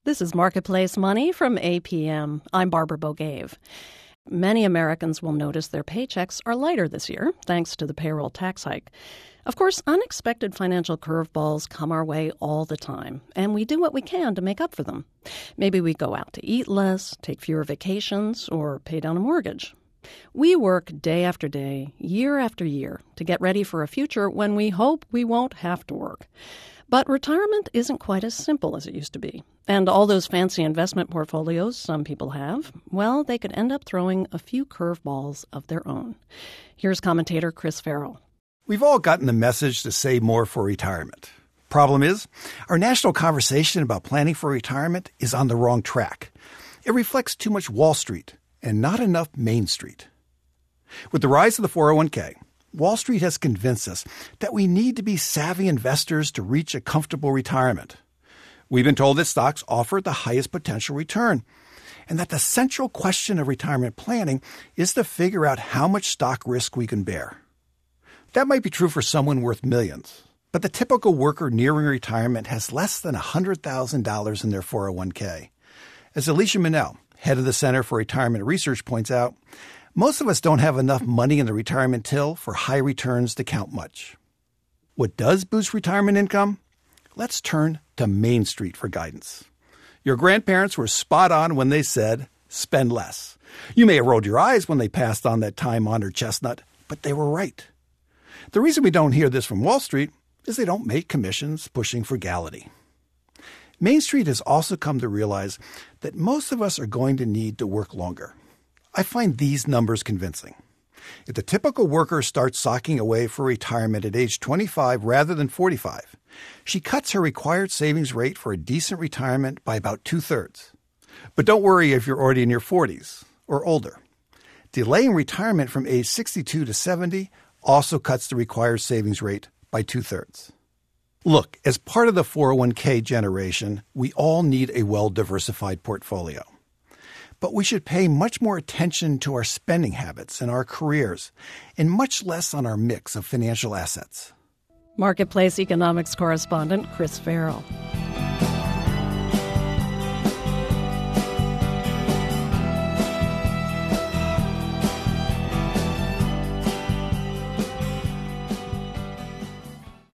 This is Marketplace Money from APM. I'm Barbara Bogave. Many Americans will notice their paychecks are lighter this year, thanks to the payroll tax hike. Of course, unexpected financial curveballs come our way all the time, and we do what we can to make up for them. Maybe we go out to eat less, take fewer vacations, or pay down a mortgage. We work day after day, year after year, to get ready for a future when we hope we won't have to work. But retirement isn't quite as simple as it used to be. And all those fancy investment portfolios some people have, well, they could end up throwing a few curveballs of their own. Here's commentator Chris Farrell. We've all gotten the message to save more for retirement. Problem is, our national conversation about planning for retirement is on the wrong track. It reflects too much Wall Street and not enough Main Street. With the rise of the 401k, Wall Street has convinced us that we need to be savvy investors to reach a comfortable retirement. We've been told that stocks offer the highest potential return, and that the central question of retirement planning is to figure out how much stock risk we can bear. That might be true for someone worth millions, but the typical worker nearing retirement has less than $100,000 in their 401k. As Alicia Minnell, head of the Center for Retirement Research, points out, most of us don't have enough money in the retirement till for high returns to count much. What does boost retirement income? Let's turn to Main Street for guidance. Your grandparents were spot on when they said, spend less. You may have rolled your eyes when they passed on that time-honored chestnut, but they were right. The reason we don't hear this from Wall Street is they don't make commissions pushing frugality. Main Street has also come to realize that most of us are going to need to work longer. I find these numbers convincing. If the typical worker starts socking away for retirement at age 25 rather than 45, she cuts her required savings rate for a decent retirement by about 2/3. But don't worry if you're already in your 40s or older. Delaying retirement from age 62 to 70 also cuts the required savings rate by 2/3. Look, as part of the 401k generation, we all need a well-diversified portfolio. But we should pay much more attention to our spending habits and our careers, and much less on our mix of financial assets. Marketplace economics correspondent Chris Farrell.